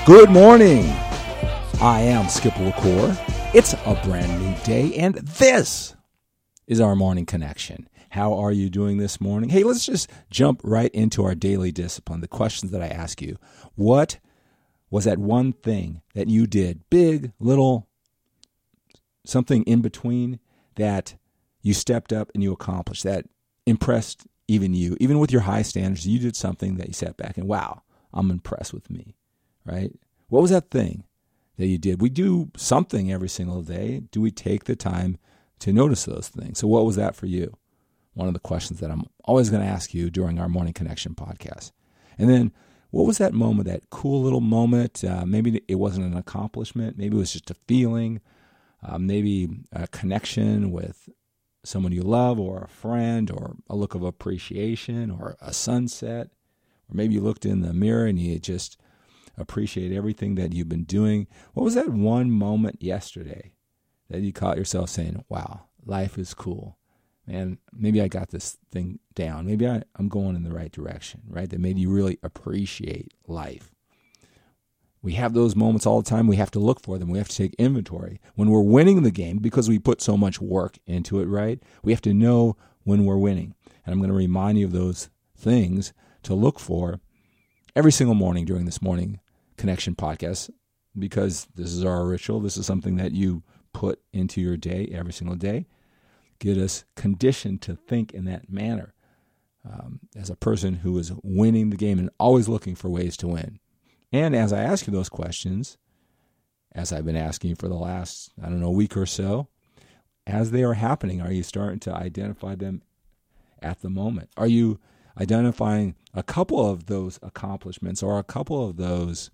Good morning. I am Skip LaCour. It's a brand new day, and this is our morning connection. How are you doing this morning? Hey, let's just jump right into our daily discipline, the questions that I ask you. What was that one thing that you did, big, little, something in between, that you stepped up and you accomplished, that impressed even you? Even with your high standards, you did something that you sat back and, wow, I'm impressed with me, right? What was that thing that you did? We do something every single day. Do we take the time to notice those things? So what was that for you? One of the questions that I'm always going to ask you during our Morning Connection podcast. And then what was that moment, that cool little moment? Maybe it wasn't an accomplishment. Maybe it was just a feeling. Maybe a connection with someone you love, or a friend, or a look of appreciation, or a sunset. Or maybe you looked in the mirror and you just appreciate everything that you've been doing. What was that one moment yesterday that you caught yourself saying, wow, life is cool? Man, maybe I got this thing down. Maybe I'm going in the right direction, right? That made you really appreciate life. We have those moments all the time. We have to look for them. We have to take inventory. When we're winning the game, because we put so much work into it, right? We have to know when we're winning. And I'm going to remind you of those things to look for every single morning during this Morning Connection podcast, because this is our ritual. This is something that you put into your day every single day. Get us conditioned to think in that manner, as a person who is winning the game and always looking for ways to win. And as I ask you those questions, as I've been asking you for the last, week or so, as they are happening, are you starting to identify them at the moment? Are you identifying a couple of those accomplishments or a couple of those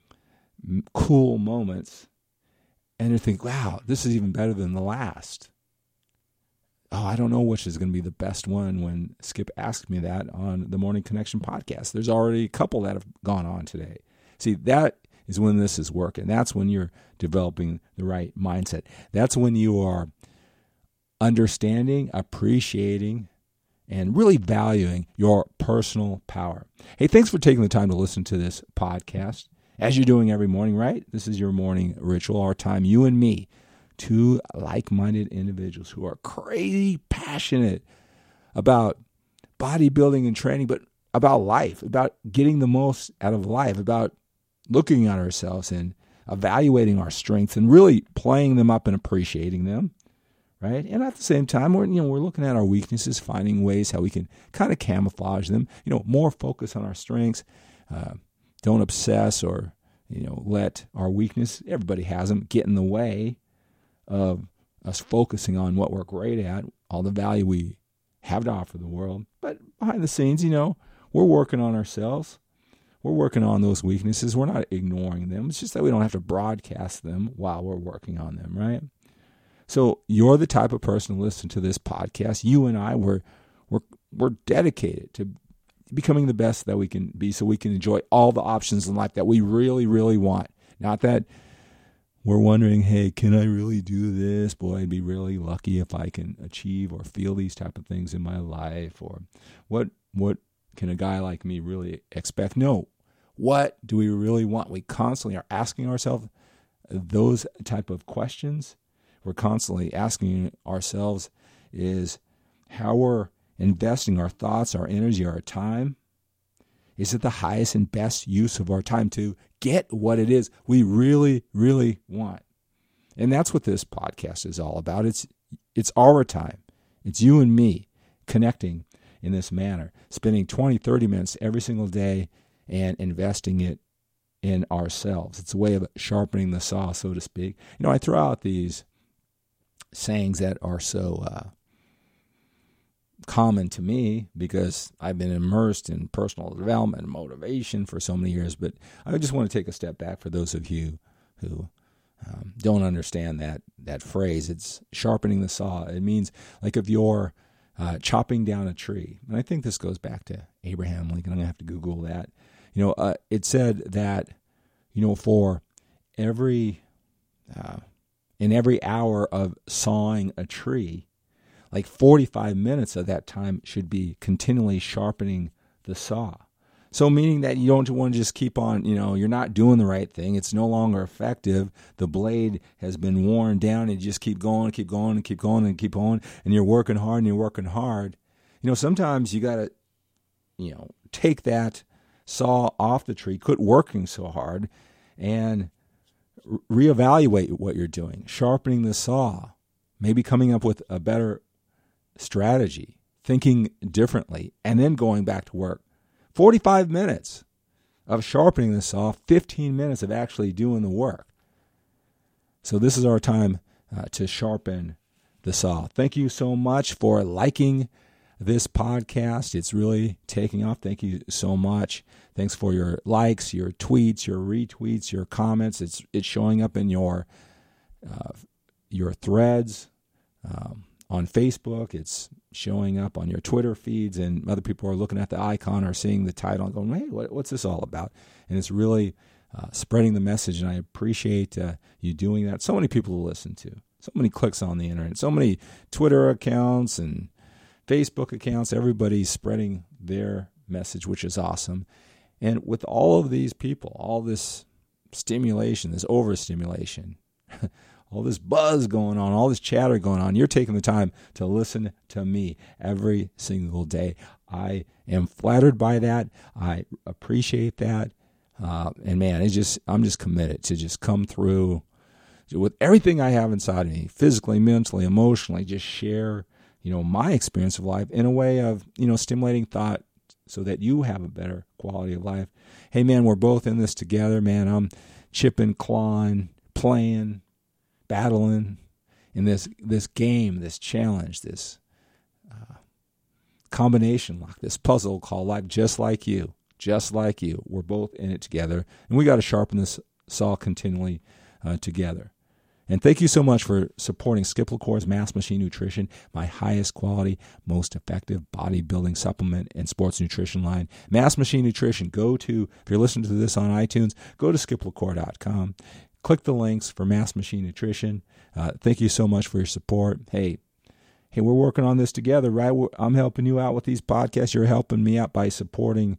cool moments, and you think, wow, this is even better than the last? Oh, I don't know which is going to be the best one when Skip asked me that on the Morning Connection podcast. There's already a couple that have gone on today. See, that is when this is working. That's when you're developing the right mindset. That's when you are understanding, appreciating, and really valuing your personal power. Hey, thanks for taking the time to listen to this podcast, as you're doing every morning, right? This is your morning ritual, our time, you and me, two like-minded individuals who are crazy passionate about bodybuilding and training, but about life, about getting the most out of life, about looking at ourselves and evaluating our strengths and really playing them up and appreciating them, right? And at the same time, we're looking at our weaknesses, finding ways how we can kind of camouflage them, more focus on our strengths. Don't obsess or, let our weakness, everybody has them, get in the way of us focusing on what we're great at, all the value we have to offer the world. But behind the scenes, we're working on ourselves. We're working on those weaknesses. We're not ignoring them. It's just that we don't have to broadcast them while we're working on them, right? So you're the type of person to listen to this podcast. You and I, we're dedicated to becoming the best that we can be, so we can enjoy all the options in life that we really, really want. Not that we're wondering, hey, can I really do this? Boy, I'd be really lucky if I can achieve or feel these type of things in my life. Or what can a guy like me really expect? No. What do we really want? We constantly are asking ourselves those type of questions. We're constantly asking ourselves is how we're investing our thoughts, our energy, our time. Is it the highest and best use of our time to get what it is we really, really want? And that's what this podcast is all about. It's our time. It's you and me connecting in this manner, spending 20, 30 minutes every single day and investing it in ourselves. It's a way of sharpening the saw, so to speak. I throw out these sayings that are so common to me because I've been immersed in personal development and motivation for so many years. But I just want to take a step back for those of you who don't understand that phrase. It's sharpening the saw. It means like if you're chopping down a tree. And I think this goes back to Abraham Lincoln. I'm going to have to Google that. It said that, for every in every hour of sawing a tree, like 45 minutes of that time should be continually sharpening the saw. So meaning that you don't want to just keep on, you're not doing the right thing. It's no longer effective. The blade has been worn down and you just keep going, keep going, and keep going, and keep going. And you're working hard and you're working hard. Sometimes you got to, take that saw off the tree, quit working so hard, and reevaluate what you're doing, sharpening the saw, maybe coming up with a better strategy, thinking differently, and then going back to work. 45 minutes of sharpening the saw, 15 minutes of actually doing the work. So this is our time to sharpen the saw. Thank you so much for liking this podcast. It's really taking off. Thank you so much. Thanks for your likes, your tweets, your retweets, your comments. It's showing up in your threads on Facebook. It's showing up on your Twitter feeds, and other people are looking at the icon or seeing the title and going, hey, what's this all about? And it's really spreading the message, and I appreciate you doing that. So many people to listen to, so many clicks on the internet, so many Twitter accounts and Facebook accounts. Everybody's spreading their message, which is awesome. And with all of these people, all this stimulation, this overstimulation, all this buzz going on, all this chatter going on, you're taking the time to listen to me every single day. I am flattered by that. I appreciate that. And man, I'm just committed to just come through with everything I have inside of me, physically, mentally, emotionally, just share, my experience of life in a way of, stimulating thought so that you have a better quality of life. Hey man, we're both in this together, man. I'm chipping, clawing, playing, battling in this game, this challenge, this combination lock, this puzzle called life, just like you. We're both in it together, and we got to sharpen this saw continually together. And thank you so much for supporting Skip LaCour's Mass Machine Nutrition, my highest quality, most effective bodybuilding supplement and sports nutrition line. Mass Machine Nutrition. If you're listening to this on iTunes, go to skiplacour.com. Click the links for Mass Machine Nutrition. Thank you so much for your support. Hey, we're working on this together, right? I'm helping you out with these podcasts. You're helping me out by supporting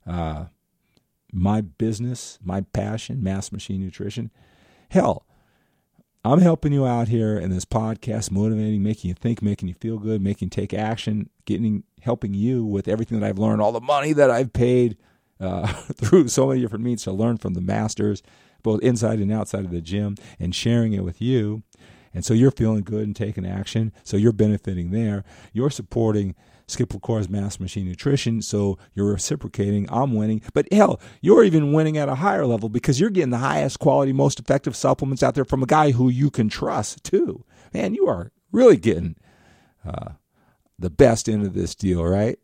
my business, my passion, Mass Machine Nutrition. Hell, I'm helping you out here in this podcast, motivating, making you think, making you feel good, making you take action, helping you with everything that I've learned, all the money that I've paid through so many different means to learn from the masters, both inside and outside of the gym, and sharing it with you. And so you're feeling good and taking action. So you're benefiting there. You're supporting Skip LaCour's Mass Machine Nutrition, so you're reciprocating. I'm winning. But hell, you're even winning at a higher level because you're getting the highest quality, most effective supplements out there from a guy who you can trust too. Man, you are really getting the best end of this deal, right?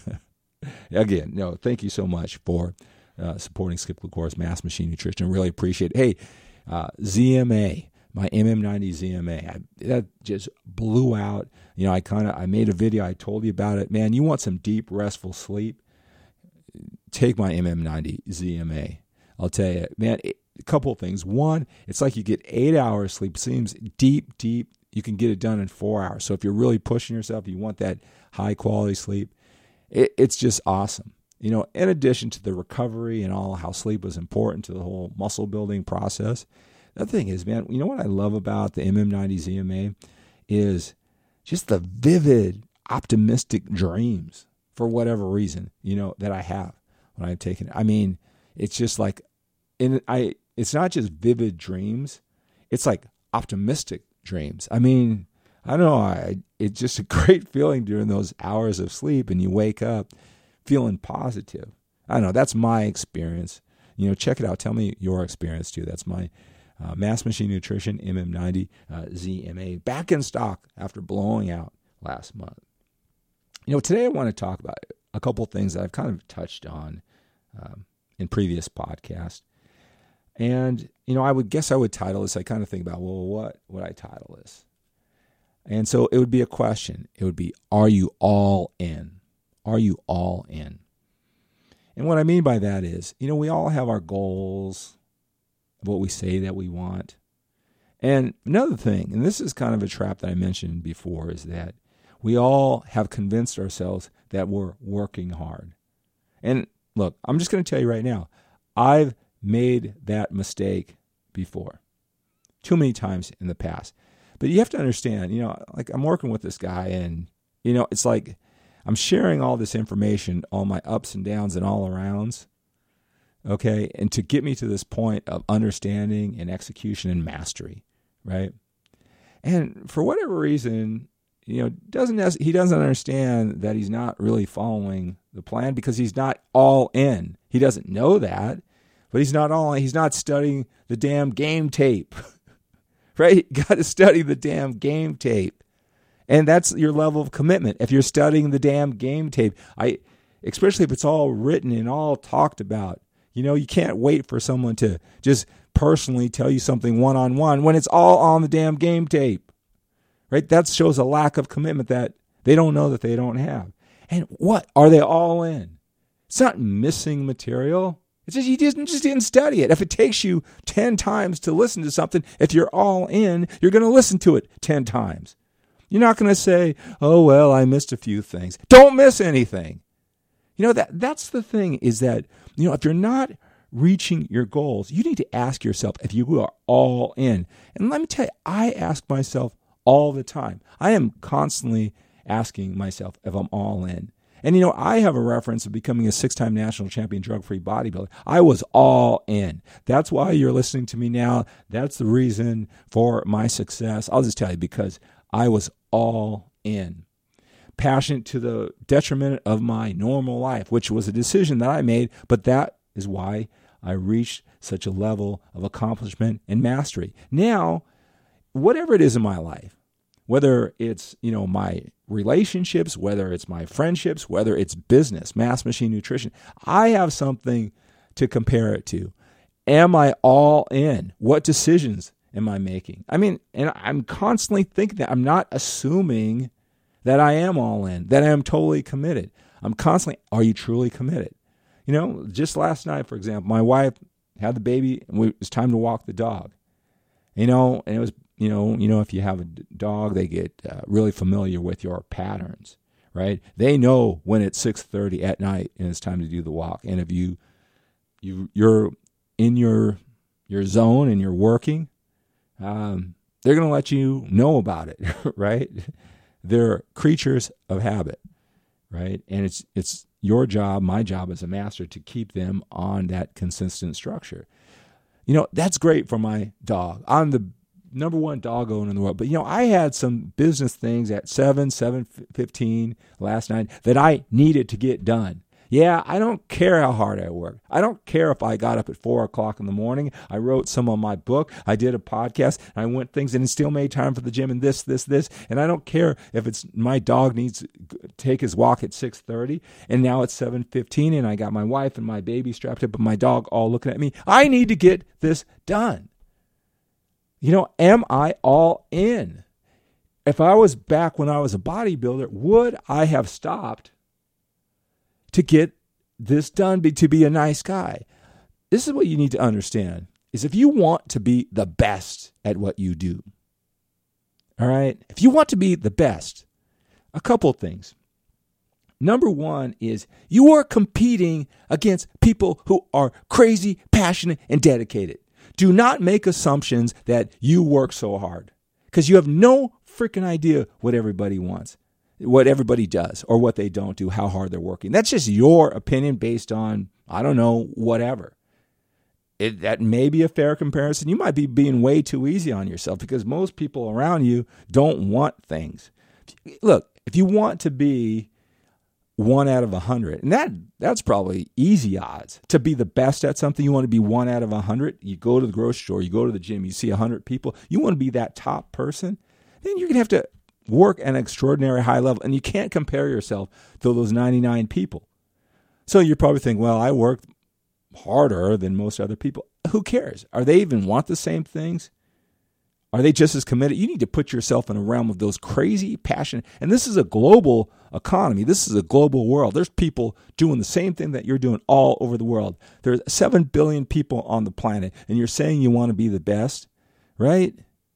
Again, thank you so much for supporting Skip LaCour's Mass Machine Nutrition. I really appreciate it. Hey, ZMA. My MM90 ZMA, that just blew out. I made a video. I told you about it. Man, you want some deep, restful sleep? Take my MM90 ZMA. I'll tell you, man, a couple of things. One, it's like you get 8 hours sleep. Seems deep. You can get it done in 4 hours. So if you're really pushing yourself, you want that high-quality sleep, it's just awesome. In addition to the recovery and all how sleep is important to the whole muscle-building process, the other thing is, man, you know what I love about the MM90 ZMA is just the vivid, optimistic dreams for whatever reason, that I have when I've taken it. I mean, it's just like, it's not just vivid dreams. It's like optimistic dreams. I mean, I don't know. It's just a great feeling during those hours of sleep and you wake up feeling positive. I don't know. That's my experience. Check it out. Tell me your experience too. That's my Mass Machine Nutrition MM90 ZMA, back in stock after blowing out last month. Today I want to talk about a couple things that I've kind of touched on in previous podcasts. And, I would title this, I kind of think about, what would I title this? And so it would be a question. It would be, are you all in? Are you all in? And what I mean by that is, we all have our goals, what we say that we want. And another thing, and this is kind of a trap that I mentioned before, is that we all have convinced ourselves that we're working hard. And look, I'm just going to tell you right now, I've made that mistake before, too many times in the past. But you have to understand, like I'm working with this guy and, it's like I'm sharing all this information, all my ups and downs and all arounds, okay? And to get me to this point of understanding and execution and mastery, right? And for whatever reason, he doesn't understand that he's not really following the plan because he's not all in. He doesn't know that, but he's not all in. He's not studying the damn game tape, right? You got to study the damn game tape. And that's your level of commitment. If you're studying the damn game tape, especially if it's all written and all talked about, you can't wait for someone to just personally tell you something one-on-one when it's all on the damn game tape, right? That shows a lack of commitment that they don't know that they don't have. And what? Are they all in? It's not missing material. It's just you just didn't study it. If it takes you 10 times to listen to something, if you're all in, you're going to listen to it 10 times. You're not going to say, oh, well, I missed a few things. Don't miss anything. That's the thing is that, if you're not reaching your goals, you need to ask yourself if you are all in. And let me tell you, I ask myself all the time. I am constantly asking myself if I'm all in. And, I have a reference of becoming a 6-time national champion drug-free bodybuilder. I was all in. That's why you're listening to me now. That's the reason for my success. I'll just tell you, because I was all in. Passionate to the detriment of my normal life, which was a decision that I made, but that is why I reached such a level of accomplishment and mastery. Now, whatever it is in my life, whether it's, my relationships, whether it's my friendships, whether it's business, Mass Machine Nutrition, I have something to compare it to. Am I all in? What decisions am I making? And I'm constantly thinking that. I'm not assuming that I am all in, that I am totally committed. I'm constantly, are you truly committed? Just last night, for example, my wife had the baby and it was time to walk the dog. And it was, if you have a dog, they get really familiar with your patterns, right? They know when it's 6:30 at night and it's time to do the walk. And if you're in your zone and you're working, they're going to let you know about it, right? They're creatures of habit, right? And it's your job, my job as a master, to keep them on that consistent structure. That's great for my dog. I'm the number one dog owner in the world. But, I had some business things at 7:15 last night that I needed to get done. Yeah, I don't care how hard I work. I don't care if I got up at 4 o'clock in the morning. I wrote some on my book. I did a podcast. And I went things and still made time for the gym and this. And I don't care if it's my dog needs to take his walk at 6:30 and now it's 7:15 and I got my wife and my baby strapped up and my dog all looking at me. I need to get this done. Am I all in? If I was back when I was a bodybuilder, would I have stopped to get this done, to be a nice guy? This is what you need to understand, is if you want to be the best at what you do, all right? If you want to be the best, a couple of things. Number one is you are competing against people who are crazy, passionate, and dedicated. Do not make assumptions that you work so hard because you have no freaking idea what everybody wants, what everybody does, or what they don't do, how hard they're working. That's just your opinion based on, I don't know, whatever. That may be a fair comparison. You might be being way too easy on yourself because most people around you don't want things. Look, if you want to be 1 out of 100, and that's probably easy odds. To be the best at something, you want to be 1 out of 100. You go to the grocery store, you go to the gym, you see 100 people. You want to be that top person. Then you're going to have to work at an extraordinary high level, and you can't compare yourself to those 99 people. So you're probably thinking, well, I work harder than most other people. Who cares? Are they even want the same things? Are they just as committed? You need to put yourself in a realm of those crazy, passionate, and this is a global economy. This is a global world. There's people doing the same thing that you're doing all over the world. There's 7 billion people on the planet, and you're saying you want to be the best, right?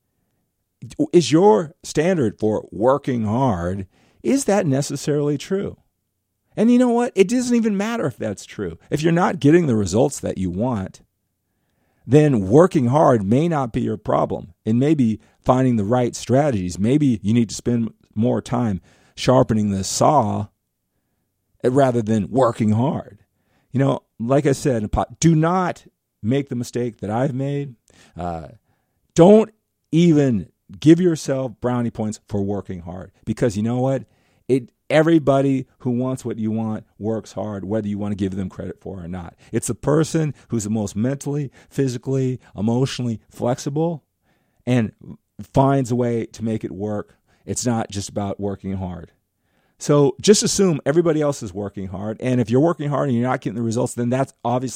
Is your standard for working hard, is that necessarily true? And you know what? It doesn't even matter if that's true. If you're not getting the results that you want, then working hard may not be your problem. And maybe finding the right strategies. Maybe you need to spend more time sharpening the saw rather than working hard. You know, like I said, do not make the mistake that I've made. Don't even give yourself brownie points for working hard, because you know what? Everybody who wants what you want works hard, whether you want to give them credit for it or not. It's the person who's the most mentally, physically, emotionally flexible and finds a way to make it work. It's not just about working hard. So just assume everybody else is working hard. And if you're working hard and you're not getting the results, then that's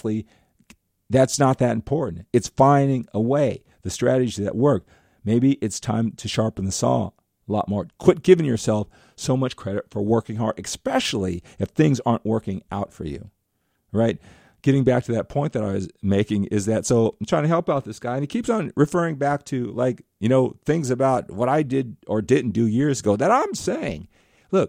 not that important. It's finding a way, the strategies that work. Maybe it's time to sharpen the saw a lot more. Quit giving yourself so much credit for working hard, especially if things aren't working out for you, right? Getting back to that point that I was making is that, so I'm trying to help out this guy, and he keeps on referring back to, like, you know, things about what I did or didn't do years ago that I'm saying, look,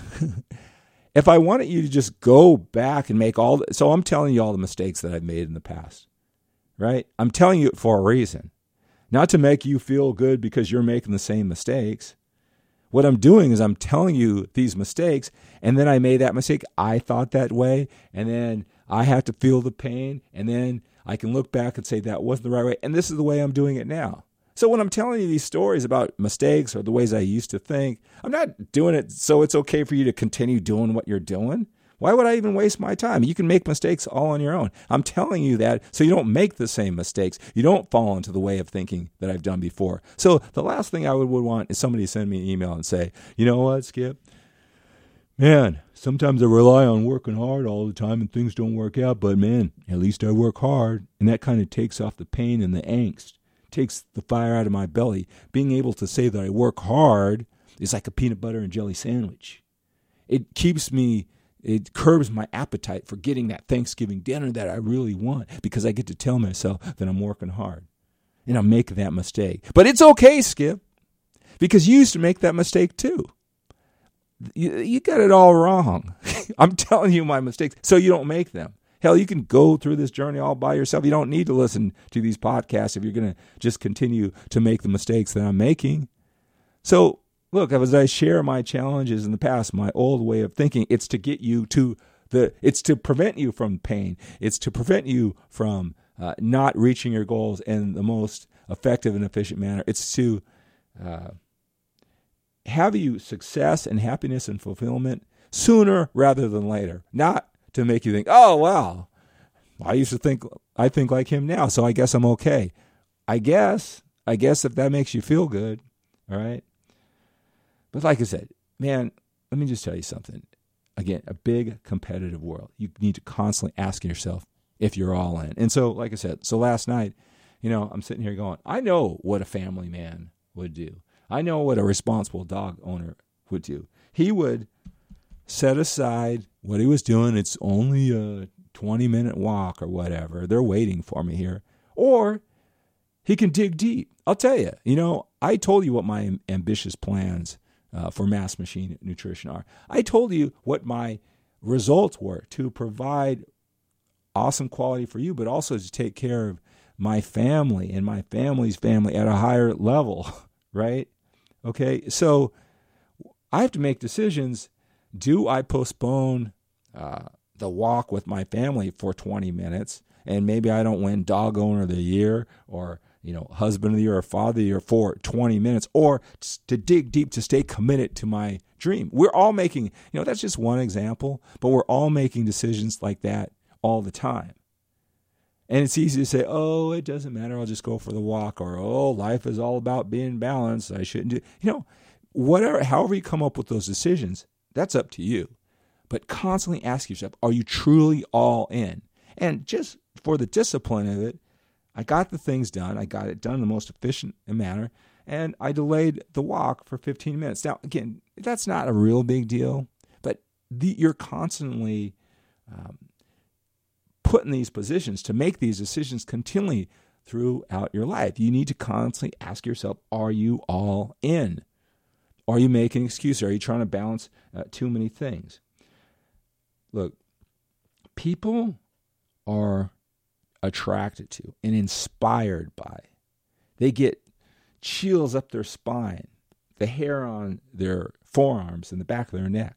if I wanted you to just go back and make so I'm telling you all the mistakes that I've made in the past, right? I'm telling you it for a reason, not to make you feel good because you're making the same mistakes. What I'm doing is I'm telling you these mistakes, and then I made that mistake. I thought that way, and then I have to feel the pain, and then I can look back and say that wasn't the right way, and this is the way I'm doing it now. So when I'm telling you these stories about mistakes or the ways I used to think, I'm not doing it so it's okay for you to continue doing what you're doing. Why would I even waste my time? You can make mistakes all on your own. I'm telling you that so you don't make the same mistakes. You don't fall into the way of thinking that I've done before. So the last thing I would want is somebody to send me an email and say, you know what, Skip? Man, sometimes I rely on working hard all the time and things don't work out, but man, at least I work hard. And that kind of takes off the pain and the angst, takes the fire out of my belly. Being able to say that I work hard is like a peanut butter and jelly sandwich. It curbs my appetite for getting that Thanksgiving dinner that I really want, because I get to tell myself that I'm working hard and I'm making that mistake. But it's okay, Skip, because you used to make that mistake too. You got it all wrong. I'm telling you my mistakes so you don't make them. Hell, you can go through this journey all by yourself. You don't need to listen to these podcasts if you're going to just continue to make the mistakes that I'm making. So look, as I share my challenges in the past, my old way of thinking, it's to get you it's to prevent you from pain. It's to prevent you from not reaching your goals in the most effective and efficient manner. It's to have you success and happiness and fulfillment sooner rather than later. Not to make you think, oh, well, I think like him now, so I guess I'm okay. I guess if that makes you feel good, all right? But like I said, man, let me just tell you something. Again, a big competitive world. You need to constantly ask yourself if you're all in. And so, like I said, so last night, I'm sitting here going, I know what a family man would do. I know what a responsible dog owner would do. He would set aside what he was doing. It's only a 20-minute walk or whatever. They're waiting for me here. Or he can dig deep. I'll tell you, I told you what my ambitious plans for Mass Machine Nutrition are. I told you what my results were to provide awesome quality for you, but also to take care of my family and my family's family at a higher level, right? Okay, so I have to make decisions. Do I postpone the walk with my family for 20 minutes, and maybe I don't win Dog Owner of the Year or Husband of the Year or Father of the Year for 20 minutes, or to dig deep to stay committed to my dream? We're all making, that's just one example, but we're all making decisions like that all the time. And it's easy to say, oh, it doesn't matter, I'll just go for the walk, or, oh, life is all about being balanced, I shouldn't do, however you come up with those decisions, that's up to you. But constantly ask yourself, are you truly all in? And just for the discipline of it, I got the things done. I got it done in the most efficient manner, and I delayed the walk for 15 minutes. Now, again, that's not a real big deal, but you're constantly put in these positions to make these decisions continually throughout your life. You need to constantly ask yourself, are you all in? Are you making excuses? Are you trying to balance too many things? look, people are attracted to and inspired by. They get chills up their spine, the hair on their forearms and the back of their neck.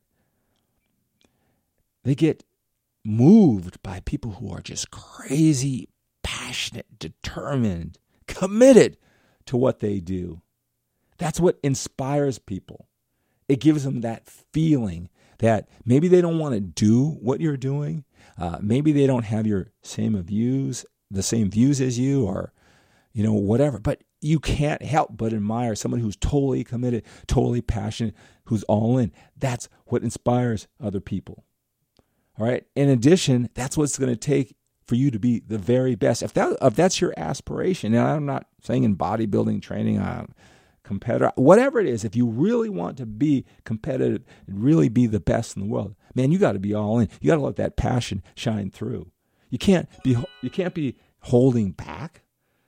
They get moved by people who are just crazy, passionate, determined, committed to what they do. That's what inspires people. It gives them that feeling that maybe they don't want to do what you're doing. Maybe they don't have your same views as you, or, whatever. But you can't help but admire someone who's totally committed, totally passionate, who's all in. That's what inspires other people. All right. In addition, that's what it's going to take for you to be the very best. If that's your aspiration, and I'm not saying in bodybuilding training, competitor, whatever it is, if you really want to be competitive and really be the best in the world, man, you got to be all in. You got to let that passion shine through. You can't be holding back,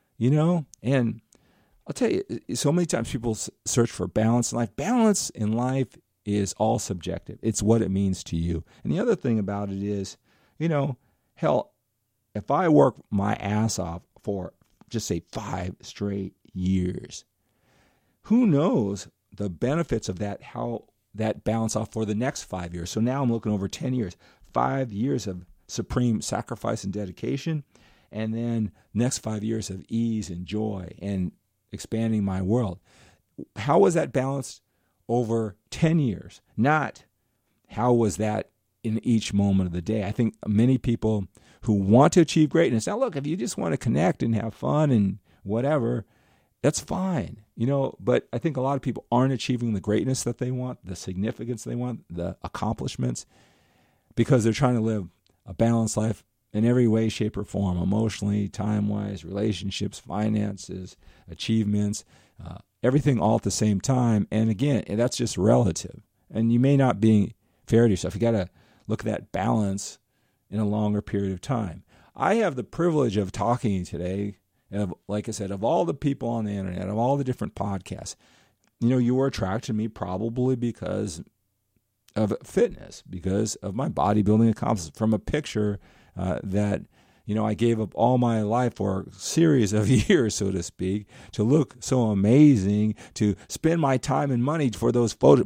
And I'll tell you, so many times people search for balance in life. Balance in life is all subjective. It's what it means to you. And the other thing about it is, hell, if I work my ass off for just say 5 straight years, who knows the benefits of that, how that balance off for the next 5 years. So now I'm looking over 10 years, 5 years of supreme sacrifice and dedication, and then next 5 years of ease and joy and expanding my world. How was that balanced over 10 years? Not how was that in each moment of the day. I think many people who want to achieve greatness, now look, if you just want to connect and have fun and whatever, that's fine, but I think a lot of people aren't achieving the greatness that they want, the significance they want, the accomplishments, because they're trying to live a balanced life in every way, shape, or form, emotionally, time-wise, relationships, finances, achievements, everything all at the same time. And again, that's just relative. And you may not be fair to yourself. You got to look at that balance in a longer period of time. I have the privilege of talking to you today. Like I said, of all the people on the internet, of all the different podcasts, you were attracted to me probably because of fitness, because of my bodybuilding accomplishments, from a picture that, I gave up all my life for a series of years, so to speak, to look so amazing, to spend my time and money for those photo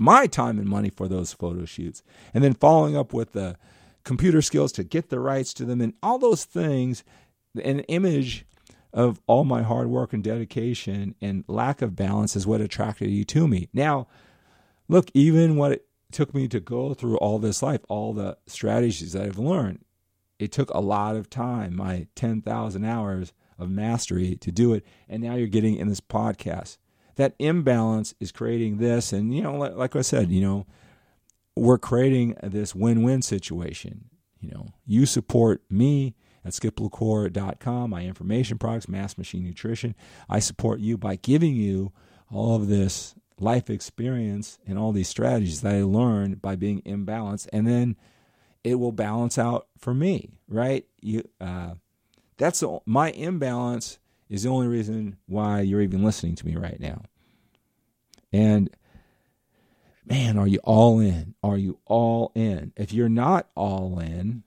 shoots, and then following up with the computer skills to get the rights to them, and all those things, an image of all my hard work and dedication and lack of balance is what attracted you to me. Now, look, even what it took me to go through all this life, all the strategies that I've learned, it took a lot of time, my 10,000 hours of mastery to do it. And now you're getting in this podcast. That imbalance is creating this. And, like I said, we're creating this win-win situation. You support me at skiplacour.com, my information products, Mass Machine Nutrition. I support you by giving you all of this life experience and all these strategies that I learned by being imbalanced, and then it will balance out for me, right? My imbalance is the only reason why you're even listening to me right now. And man, are you all in? Are you all in? If you're not all in,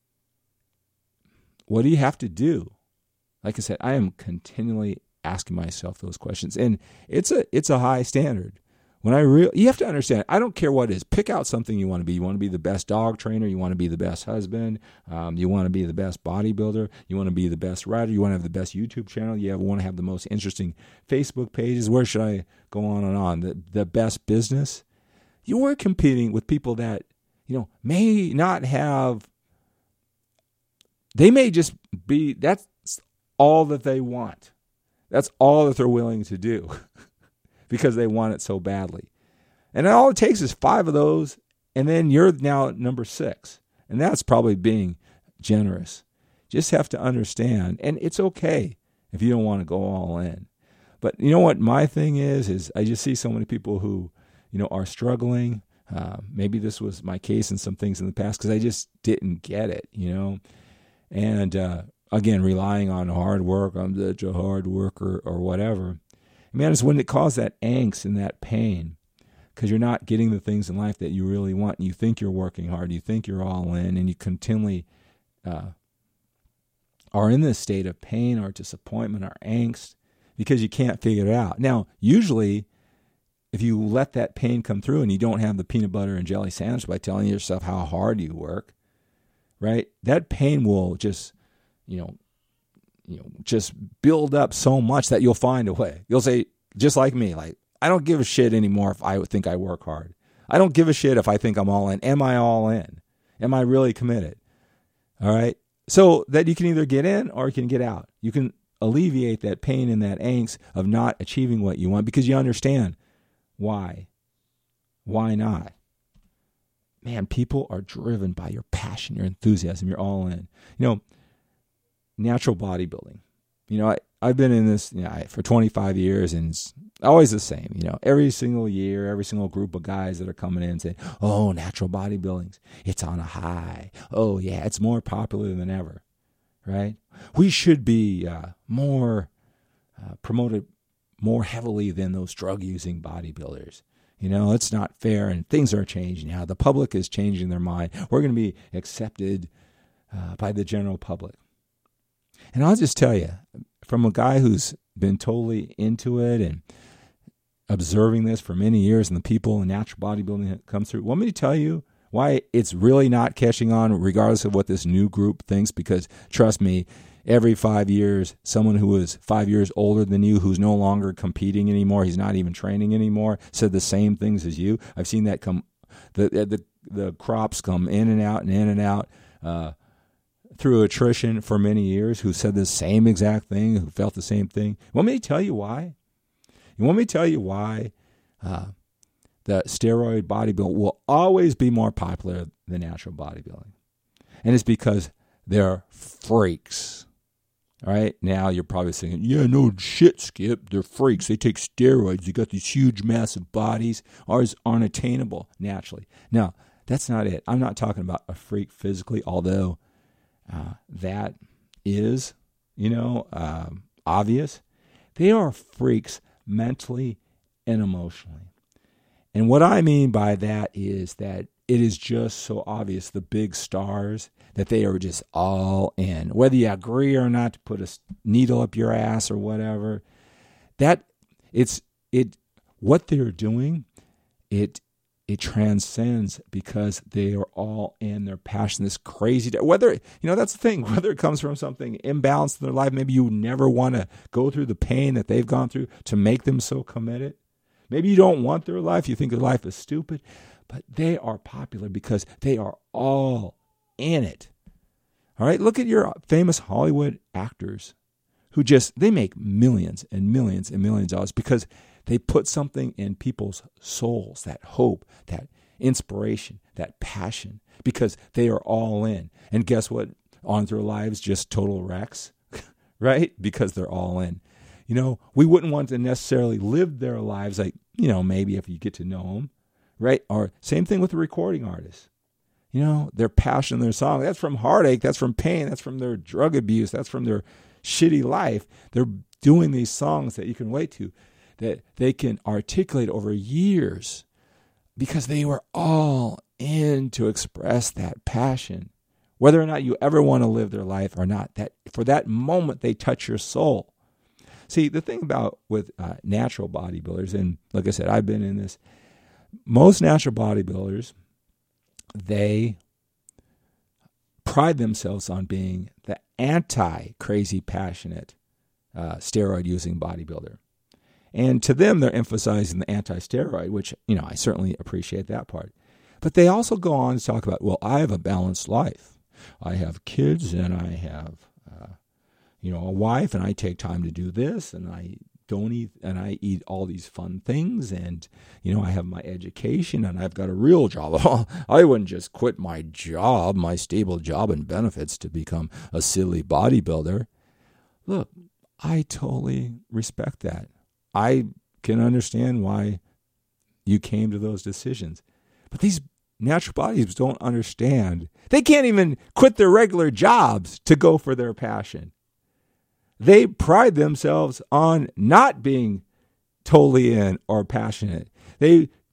what do you have to do? Like I said, I am continually asking myself those questions, and it's a high standard. You have to understand, I don't care what it is. Pick out something you want to be. You want to be the best dog trainer. You want to be the best husband. You want to be the best bodybuilder. You want to be the best writer. You want to have the best YouTube channel. You want to have the most interesting Facebook pages. Where should I go on and on? The best business. You are competing with people that may not have. They may just be, that's all that they want. That's all that they're willing to do because they want it so badly. And all it takes is 5 of those, and then you're now at number 6. And that's probably being generous. Just have to understand, and it's okay if you don't want to go all in. But you know what my thing is I just see so many people who, are struggling. Maybe this was my case in some things in the past because I just didn't get it, And again, relying on hard work, I'm such a hard worker or whatever. Man, it's when it caused that angst and that pain. because you're not getting the things in life that you really want. And you think you're working hard. You think you're all in, and you continually are in this state of pain or disappointment or angst because you can't figure it out. Now, usually, if you let that pain come through and you don't have the peanut butter and jelly sandwich by telling yourself how hard you work, right? That pain will just, just build up so much that you'll find a way. You'll say, just like me, like, I don't give a shit anymore if I think I work hard. I don't give a shit if I think I'm all in. Am I all in? Am I really committed? All right. So that you can either get in or you can get out. You can alleviate that pain and that angst of not achieving what you want because you understand why. Why not? Man, people are driven by your passion, your enthusiasm, you're all in. Natural bodybuilding. I've been in this for 25 years, and it's always the same. Every single year, every single group of guys that are coming in and saying, oh, natural bodybuilding, it's on a high. Oh, yeah, it's more popular than ever, right? We should be more promoted more heavily than those drug-using bodybuilders. It's not fair, and things are changing now. The public is changing their mind. We're going to be accepted by the general public. And I'll just tell you, from a guy who's been totally into it and observing this for many years and the people in natural bodybuilding that comes through, want me to tell you why it's really not catching on regardless of what this new group thinks? Because trust me, every 5 years, someone who is 5 years older than you, who's no longer competing anymore, he's not even training anymore, said the same things as you. I've seen that come, the crops come in and out and in and out through attrition for many years, who said the same exact thing, who felt the same thing. You want me to tell you why? You want me to tell you why the steroid bodybuilding will always be more popular than natural bodybuilding? And it's because they're freaks. All right, now you're probably saying, yeah, no shit, Skip. They're freaks. They take steroids. They got these huge, massive bodies. Ours aren't attainable naturally. Now, that's not it. I'm not talking about a freak physically, although that is, obvious. They are freaks mentally and emotionally. And what I mean by that is that it is just so obvious, the big stars, that they are just all in. Whether you agree or not to put a needle up your ass or whatever, what they're doing, it transcends because they are all in their passion, this crazy, whether, that's the thing, whether it comes from something imbalanced in their life, maybe you never want to go through the pain that they've gone through to make them so committed. Maybe you don't want their life, you think their life is stupid, but they are popular because they are all in it. All right, look at your famous Hollywood actors who they make millions and millions and millions of dollars because they put something in people's souls, that hope, that inspiration, that passion, because they are all in. And guess what? On their lives, just total wrecks, right? Because they're all in. We wouldn't want to necessarily live their lives like, maybe if you get to know them, right? Or same thing with the recording artists. Their passion, their song, that's from heartache, that's from pain, that's from their drug abuse, that's from their shitty life. They're doing these songs that you can relate to, that they can articulate over years because they were all in to express that passion. Whether or not you ever want to live their life or not, that for that moment they touch your soul. See, the thing about with natural bodybuilders, and like I said, I've been in this, most natural bodybuilders, they pride themselves on being the anti-crazy passionate steroid-using bodybuilder. And to them, they're emphasizing the anti-steroid, which, I certainly appreciate that part. But they also go on to talk about, well, I have a balanced life. I have kids and I have a wife, and I take time to do this, and I don't eat, and I eat all these fun things, and I have my education, and I've got a real job. I wouldn't just quit my job, my stable job and benefits, to become a silly bodybuilder. Look, I totally respect that. I can understand why you came to those decisions, but these natural bodybuilders don't understand. They can't even quit their regular jobs to go for their passion. They pride themselves on not being totally in or passionate. They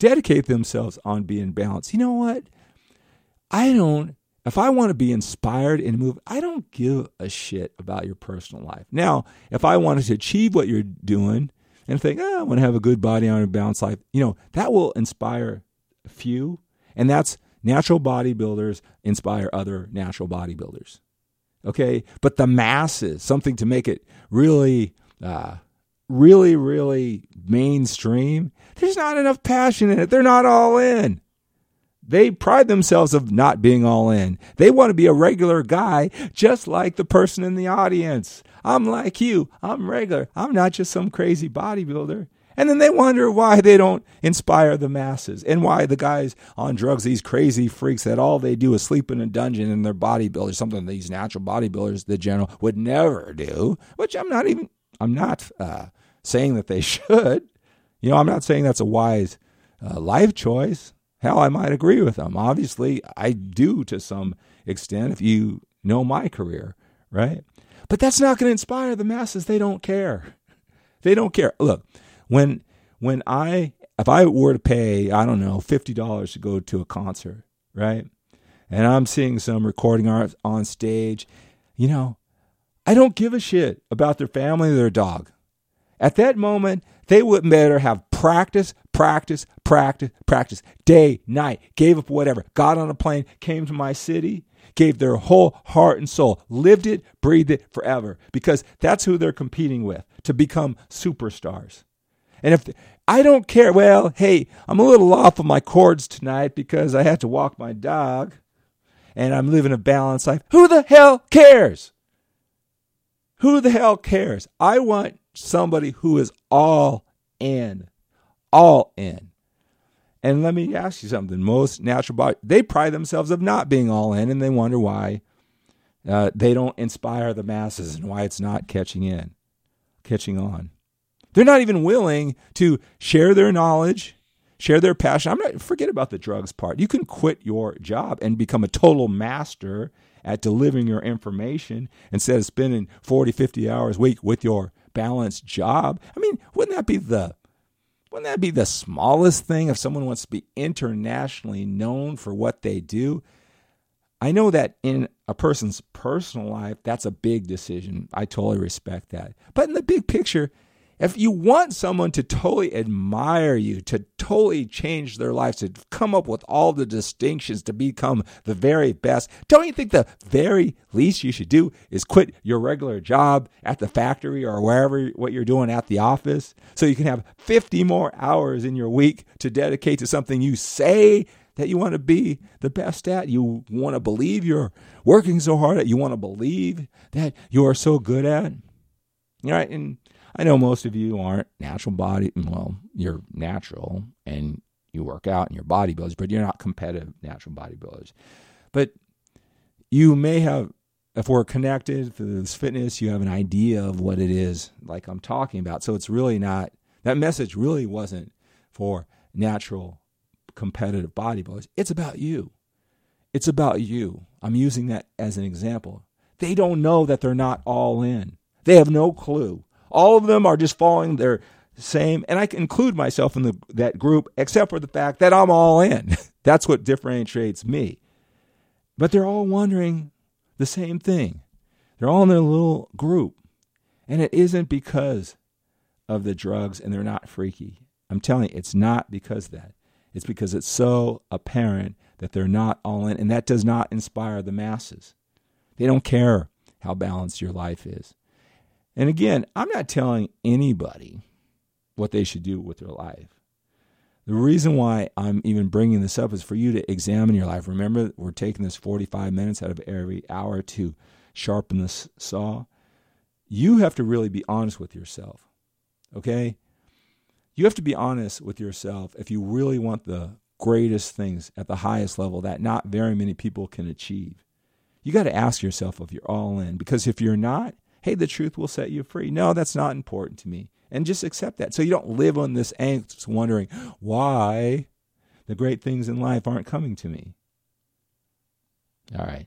dedicate themselves on being balanced. You know what? If I want to be inspired and move, I don't give a shit about your personal life. Now, if I wanted to achieve what you're doing and think, I want to have a good body on a balanced life, that will inspire a few. And that's natural bodybuilders inspire other natural bodybuilders. Okay? But the masses, something to make it really, really, really mainstream, there's not enough passion in it. They're not all in. They pride themselves of not being all in. They want to be a regular guy, just like the person in the audience. I'm like you. I'm regular. I'm not just some crazy bodybuilder. And then they wonder why they don't inspire the masses and why the guys on drugs, these crazy freaks that all they do is sleep in a dungeon and they're bodybuilders, something these natural bodybuilders, the general, would never do, which I'm not saying that they should. I'm not saying that's a wise life choice. Hell, I might agree with them. Obviously, I do to some extent if you know my career, right? But that's not going to inspire the masses. They don't care. They don't care. Look, if I were to pay, I don't know, $50 to go to a concert, right? And I'm seeing some recording art on stage, I don't give a shit about their family or their dog. At that moment, they would better have practice, day, night, gave up whatever, got on a plane, came to my city, gave their whole heart and soul, lived it, breathed it forever, because that's who they're competing with, to become superstars. And if I don't care, well, hey, I'm a little off of my chords tonight because I had to walk my dog and I'm living a balanced life. Who the hell cares? Who the hell cares? I want somebody who is all in. All in. And let me ask you something. Most natural body, they pride themselves of not being all in, and they wonder why they don't inspire the masses and why it's not catching on. They're not even willing to share their knowledge, share their passion. Forget about the drugs part. You can quit your job and become a total master at delivering your information instead of spending 40, 50 hours a week with your balanced job. I mean, wouldn't that be the smallest thing if someone wants to be internationally known for what they do? I know that in a person's personal life, that's a big decision. I totally respect that. But in the big picture, if you want someone to totally admire you, to totally change their lives, to come up with all the distinctions, to become the very best, don't you think the very least you should do is quit your regular job at the factory or wherever what you're doing at the office so you can have 50 more hours in your week to dedicate to something you say that you want to be the best at? You want to believe you're working so hard at, you want to believe that you are so good at. All right, and I know most of you aren't natural body. Well, you're natural and you work out and you're bodybuilders, but you're not competitive natural bodybuilders. But you may have, if we're connected to this fitness, you have an idea of what it is like I'm talking about. So it's really not, that message really wasn't for natural competitive bodybuilders. It's about you. It's about you. I'm using that as an example. They don't know that they're not all in. They have no clue. All of them are just following their same, and I can include myself in that group, except for the fact that I'm all in. That's what differentiates me. But they're all wondering the same thing. They're all in their little group. And it isn't because of the drugs and they're not freaky. I'm telling you, it's not because of that. It's because it's so apparent that they're not all in, and that does not inspire the masses. They don't care how balanced your life is. And again, I'm not telling anybody what they should do with their life. The reason why I'm even bringing this up is for you to examine your life. Remember, we're taking this 45 minutes out of every hour to sharpen this saw. You have to really be honest with yourself, okay? You have to be honest with yourself if you really want the greatest things at the highest level that not very many people can achieve. You got to ask yourself if you're all in, because if you're not, hey, the truth will set you free. No, that's not important to me. And just accept that. So you don't live on this angst wondering why the great things in life aren't coming to me. All right.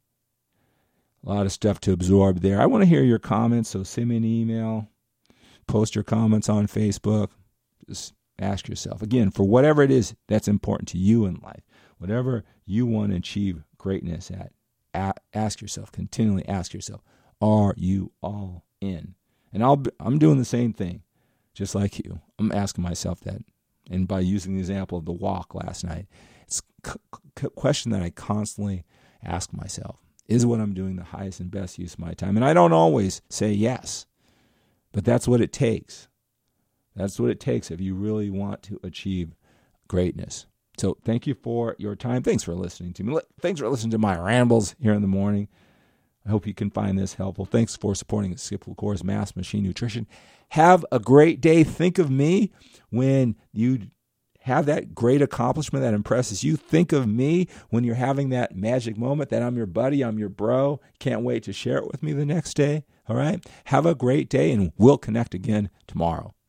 A lot of stuff to absorb there. I want to hear your comments, so send me an email. Post your comments on Facebook. Just Ask yourself, again, for whatever it is that's important to you in life, whatever you want to achieve greatness at, ask yourself, continually ask yourself, are you all in? And I'm doing the same thing, just like you. I'm asking myself that. And by using the example of the walk last night, it's a question that I constantly ask myself. Is what I'm doing the highest and best use of my time? And I don't always say yes, but that's what it takes. That's what it takes if you really want to achieve greatness. So thank you for your time. Thanks for listening to me. Thanks for listening to my rambles here in the morning. I hope you can find this helpful. Thanks for supporting Skip LaCour's Mass Machine Nutrition. Have a great day. Think of me when you have that great accomplishment that impresses you. Think of me when you're having that magic moment that I'm your buddy, I'm your bro. Can't wait to share it with me the next day. All right? Have a great day, and we'll connect again tomorrow.